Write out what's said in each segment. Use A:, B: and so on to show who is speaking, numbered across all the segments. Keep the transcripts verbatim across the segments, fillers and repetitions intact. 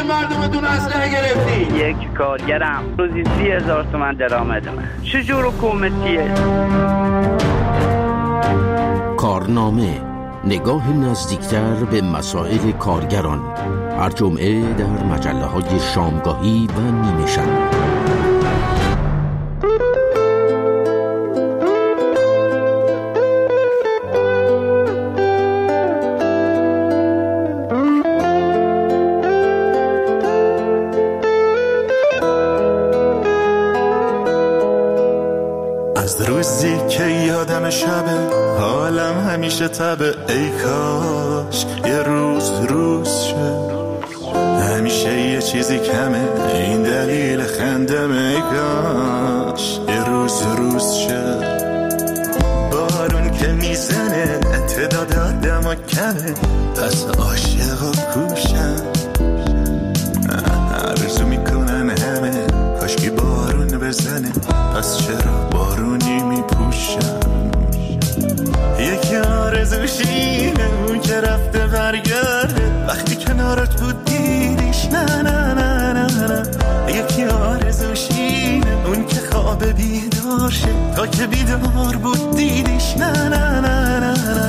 A: مردمتون اسلحه گرفتی؟
B: یک کارگرم روزی سی هزار تومن درآمدمه. چجور حکومتیه؟
C: کارنامه، نگاه نزدیکتر به مسائل کارگران، هر جمعه در مجله های شامگاهی و نیمه شب.
D: از روزی که یادم شبه حالم همیشه تبه، ای کاش یه روز روز شه، همیشه یه چیزی کمه این دلیل خندمه، ای کاش یه روز روز شه. بارون که میزنه تعداد آدم و کمه، پس عاشق و کوشم، عرضو میکنن همه کاشکی بارون بزنه، پس چرا بارونی میپوشم. یکی آرزوشینه اون که رفته برگرده، وقتی کنارت بود دیدیش نه نه نه نه نه. یکی آرزوشینه اون که خواب بیدار شه، تا که بیدار بود دیدیش نه نه نه نه نه.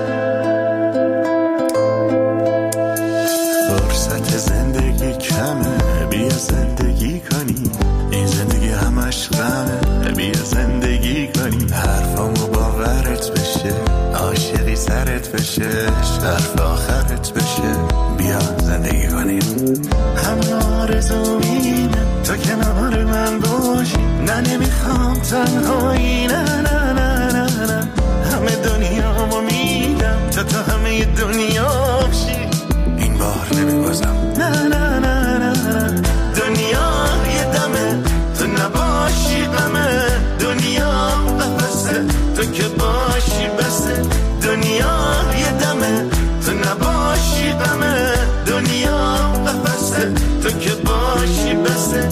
D: فرصت زندگی کمه، بیا زندگی کنی، این زندگی همش غمه، بیا زندگی کنی. حرفامو باورت بشه، عاشقی سرت بشه، حرف آخرت بشه، بیا زندگی کنیم. همه آرزو اینه تو کنار من باشی، نه نمیخوام تنهایی، نه نه نه نه نه. همه دنیامو میدم تا تو همه دنیا بشی، این بار نمیبازم، نه نه نه نه نه. دنیا یه دمه تو نباشی غمه، دنیا قفسه تو که باشی بسه. دنیا یه دمه تو نباشی غمه، دنیا قفسه تو که باشی بسه.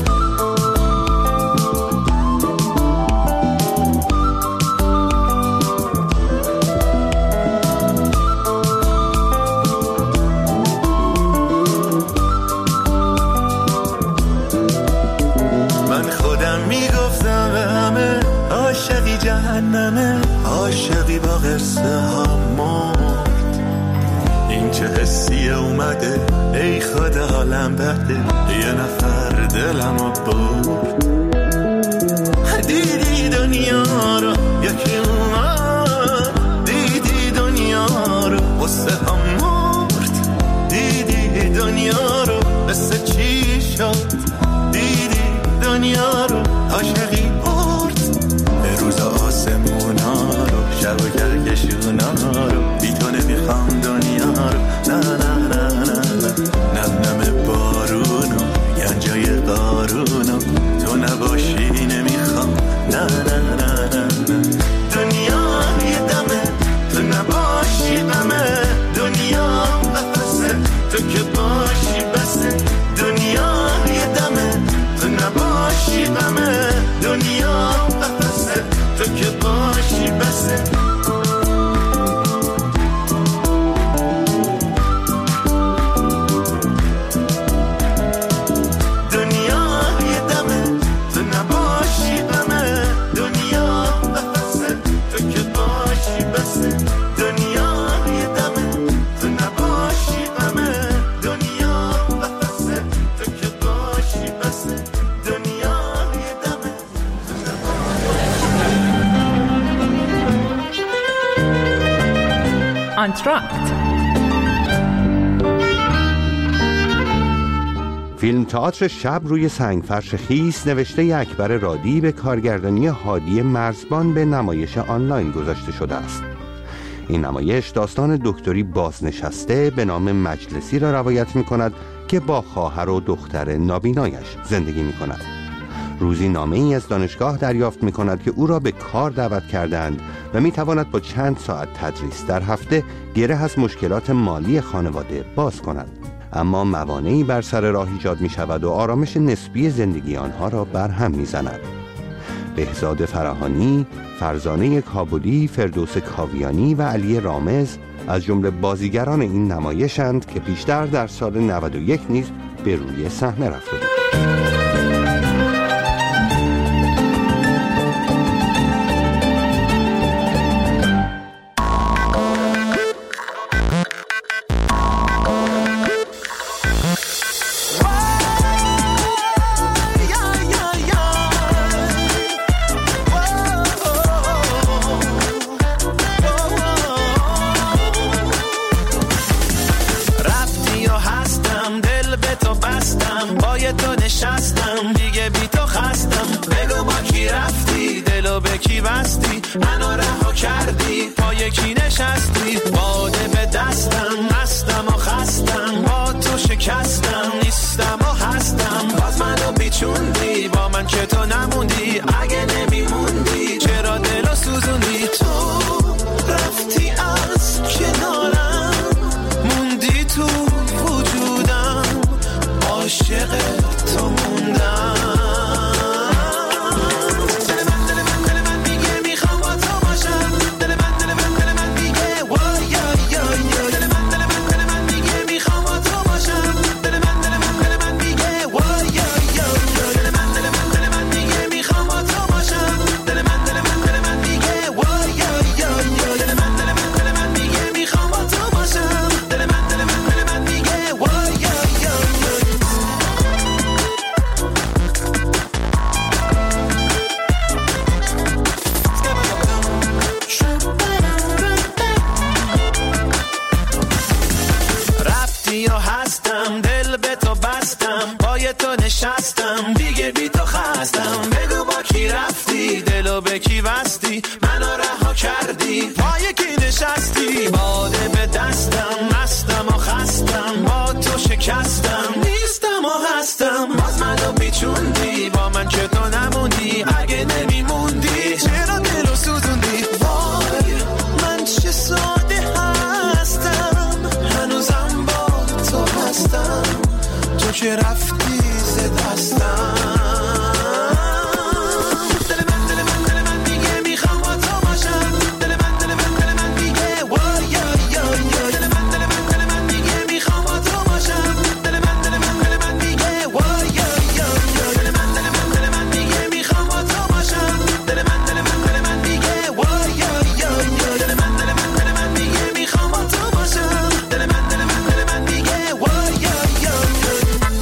D: عاشقی جهنمه، عاشقی با قصه ها مرد، این چه حسیه اومده ای خدا حالم بده، یه نفر دلمو برد. دیدی دنیا رو یکی اومد، دیدی دنیا رو قصه ها مرد، دیدی دنیا رو قصه چی شد، دیدی دنیا رو عاشقی روز آسمونا رو، شب و گرگشونا رو، بی تو نمیخوام دنیا رو، نه نه نه نه نه. نم بارونو گنجای قارونو، تو نباشی نمیخوام، نه نه نه نه نه. دنیا یه دمه تو نباشی غمه، دنیا قفسه تو که باشی بسه. دنیا یه دمه تو نباشی غمه، دنیا قفسه تو که باشی بسه. دنیا یه دمه تو نباشی غمه، دنیا قفسه تو که باشی بسه. دنیا یه دمه تو نباشی غمه، دنیا قفسه تو که باشی بسه. دنیا یه دمه تو نباشی.
E: آنتراکت
F: فیلم تئاتر شب روی سنگفرش خیس نوشته اکبر رادی به کارگردانی هادی مرزبان به نمایش آنلاین گذاشته شده است. این نمایش داستان دکتری بازنشسته به نام مجلسی را روایت می کند که با خواهر و دختر نابینایش زندگی می کند. روزی نامه ای از دانشگاه دریافت می کند که او را به کار دعوت کردند و می تواند با چند ساعت تدریس در هفته گره از مشکلات مالی خانواده باز کند. اما موانعی بر سر راه ایجاد می شود و آرامش نسبی زندگی آنها را برهم می زند. بهزاد فراهانی، فرزانه کابلی، فردوس کاویانی و علی رامز از جمله بازیگران این نمایشند که پیشتر در سال نود و یک نیز به روی صحنه رفته بود.
E: تو نشستم دیگه بی تو خستم، بگو با کی رفتی دلو به کی بستی، منو رها کردی پای کی نشستی، باده به دستم مستم و خستم، با تو شکستم نیستم و هستم، باز منو بیچوندی با من که تو نموندی، اگه نمیموندی چرا دلو سوزوندی، تو رفتی از کنارم موندی تو وجودم، عاشق تو موندم، دل من دل من دل من میگه میخوام با تو باشم، دل من دل من دل من میگه وای یا یا یا، دل من دل من دل من میگه میخوام با تو باشم، دل من دل من دل من میگه وای یا یا یا، دل من دل من دل من میگه میخوام با تو باشم، دل من دل من دل من میگه وای یا یا یا، دل من دل من دل من میگه میخوام با تو باشم، دل من دل من دل من میگه وای یا یا یا. یا هستم دل به تو بستم، پای تو نشستم دیگه بی تو خستم، بگو با کی رفتی دلو به کی بستی، منو رها کردی پای کی نشستی، باده به دستم مستم و خستم، با تو شکستم نیستم و هستم، باز منو بیچوندی با من که تو نموندی، اگه نمیموندی چرا دلو سوزوندی، وای من چه ساده هستم هنوزم با تو هستم، تو که رفتی ز دستم، دل من دل من دل من میگه میخوام با تو باشم، دل من دل من دل من میگه وای یا یا یا، دل من دل من دل من میگه میخوام با تو باشم، دل من دل من دل من میگه وای یا یا یا، دل من دل من دل من میگه میخوام با تو باشم، دل من دل من دل من میگه وای یا یا یا، دل من دل من دل من میگه میخوام با تو باشم، دل من دل من دل من میگه وای یا یا یا.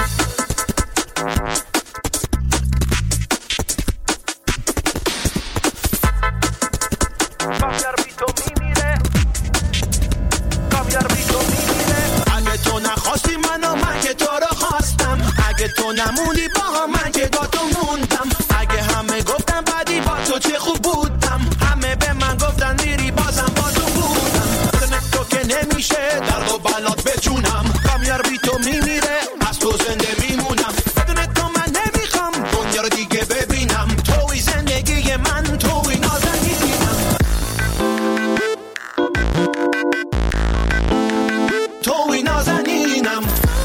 E: اگه تو نخواستی منو من که تو رو خواستم، اگه تو نموندی با هم من که با تو موندم، اگه همه گفتم بعدی با تو چه خوب بودم، همه به من گفتن میری بازم با تو بودم، بدون تو که نمیشه درد و بلات به جونم، کامیار بی تو میمیره از تو زنده میمونم، بدون تو من نمیخوام دنیا رو دیگه ببینم، توی زندگی من توی نازنینم، توی نازنینم،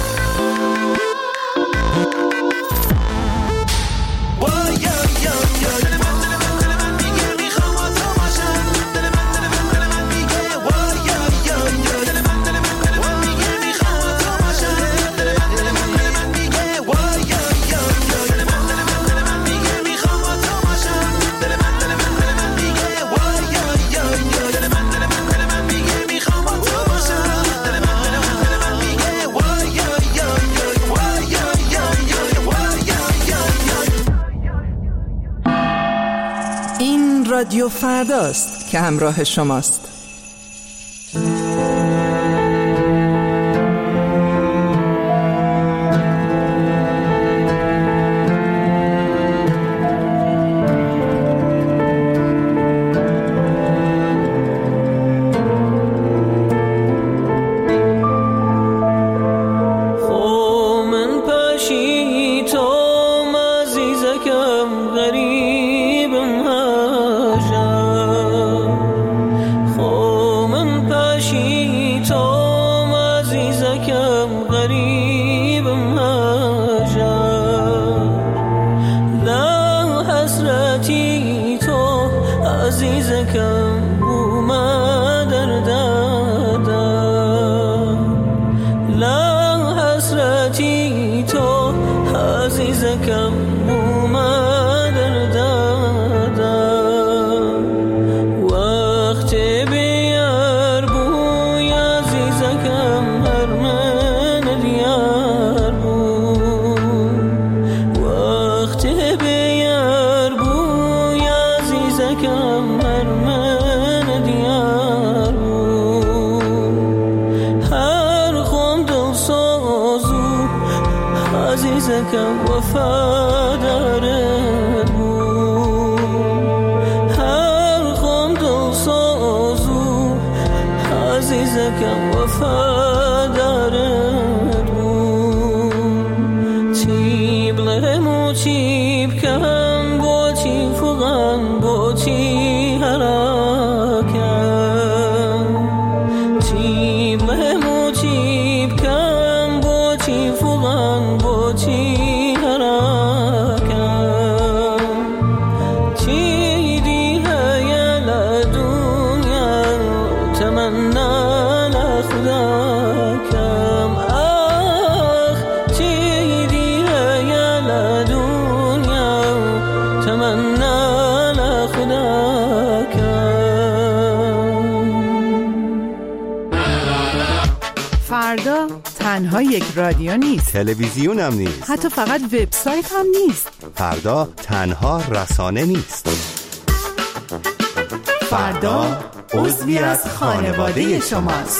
E: وای یا یا یا، دل من دل من دل من میگه میخوام با تو باشم، دل من دل من دل من میگه وای یا یا یا، دل من دل من دل من میگه میخوام با تو باشم، دل من دل من دل من میگه وای یا یا یا، دل من دل من دل من میگه میخوام با تو باشم، دل من دل من دل من میگه وای یا یا یا، دل من دل من دل من میگه میخوام با تو باشم، دل من دل من دل من میگه وای یا یا یا، وای یا یا یا، وای یا یا یا.
G: این رادیو فرداست که همراه شماست.
H: لا حسرتی من دیارو هر خون دل سازو عزیزکم وفاداره هر خون دل سازو عزیزکم وفاداره تیب لمو تیب کم با چی فغان با چی هراکم تیب لمو تیب کم با چی فغان با چی هراکم تیدی هیا لدنیا تمنا لخدا کم آخ تیدی هیا لدنیا تمنا لخدا کم.
G: فردا تنها یک رادیو نیست،
F: تلویزیون هم نیست،
G: حتی فقط وبسایت هم نیست.
F: فردا تنها رسانه نیست.
G: فردا عضوی از خانواده شماست.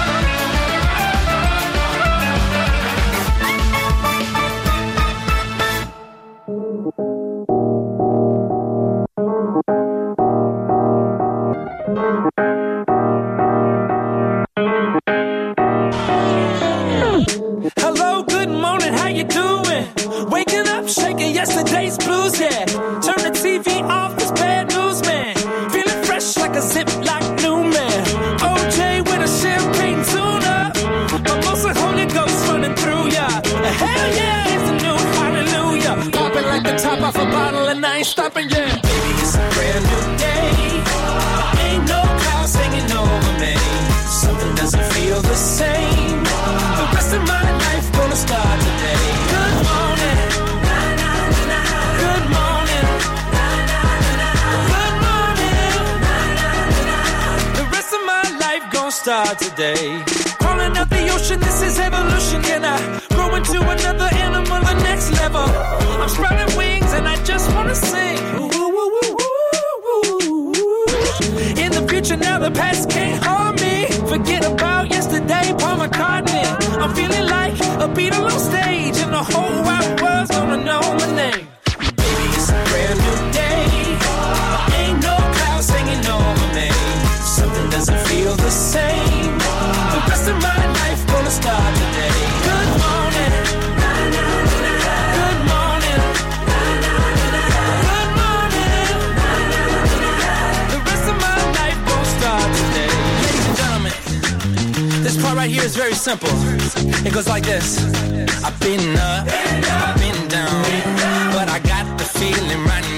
E: Hello, good morning, how you doing? Waking up, shaking yesterday's blues, yeah. Turn the T V off, it's bad news, man. Feeling fresh like a Ziploc new man. O J with a champagne tune-up. Mimosa Holy Ghost running through ya. Hell yeah, it's a new hallelujah. Popping like the top off a bottle and I ain't stopping, yeah. Baby, it's a brand new day. Ain't no clouds hanging over me. Something doesn't feel the same. The rest of my life gonna start today. Good morning. Good morning. Good morning. The rest of my life gonna start today. Crawling up the ocean, this is evolution. Can I grow into another animal, the next level? I'm spreading wings and I just wanna sing. Ooh, ooh, ooh, ooh, ooh, ooh. In the future now, the past can't harm me. Forget about yesterday, Paul McCartney. I'm feeling like a Beatle on stage, and the whole wide world's gonna know my name. Baby, it's a brand new day. Ain't no clouds hanging over me. Something doesn't feel the same. The rest of my life gonna start today. Good morning. Good morning. Good morning. The rest of my life gonna start today. Ladies and gentlemen, this part right here is very simple. It goes like this. I've been up, I've been down, but I got the feeling right